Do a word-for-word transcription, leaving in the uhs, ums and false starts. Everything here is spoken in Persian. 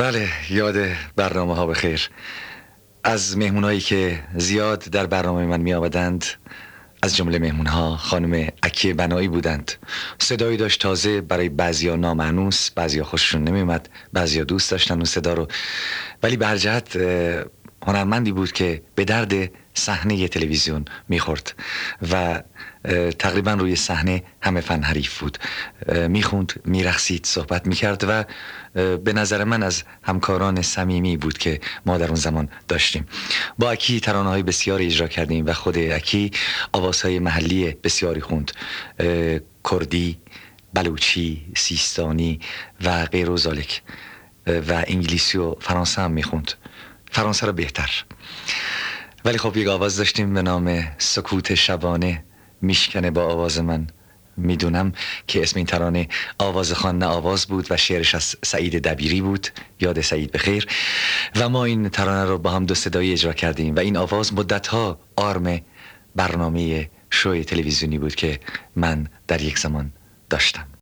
بله، یاد برنامه ها بخیر. از مهمونایی که زیاد در برنامه من می آمدند، از جمله مهمون ها خانم عکی بنایی بودند. صدایی داشت تازه، برای بعضیا نامانوس، بعضیا خوششون نمیومد، بعضیا دوست داشتن اون صدا رو، ولی به هر جهت اه، هنرمندی بود که به درد صحنه تلویزیون میخورد و اه، تقریبا روی صحنه همه فن حریف بود. اه، میخوند، میرقصید، صحبت میکرد و اه، به نظر من از همکاران صمیمی بود که ما در اون زمان داشتیم. با اکی ترانه‌های بسیاری اجرا کردیم و خود اکی آوازهای محلی بسیاری خوند، اه، کردی، بلوچی، سیستانی و غیر و ذالک، و انگلیسی و فرانسه هم میخوند، فرانسه رو بهتر. ولی خب یک آواز داشتیم به نام سکوت شبانه میشکنه با آواز من. میدونم که اسم این ترانه آواز خان نه آواز بود و شعرش از سعید دبیری بود، یاد سعید بخیر. و ما این ترانه رو با هم دو صدایی اجرا کردیم و این آواز مدتها آرم برنامه شوی تلویزیونی بود که من در یک زمان داشتم.